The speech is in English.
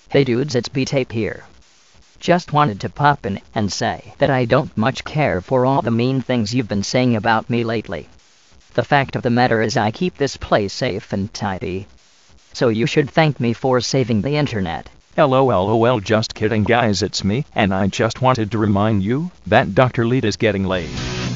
Hey dudes, it's B-Tape here. Just wanted to pop in and say that I don't much care for all the mean things you've been saying about me lately. The fact of the matter is I keep this place safe and tidy. So you should thank me for saving the internet. LOL, just kidding guys, it's me, and I just wanted to remind you that Dr. Lead is getting laid.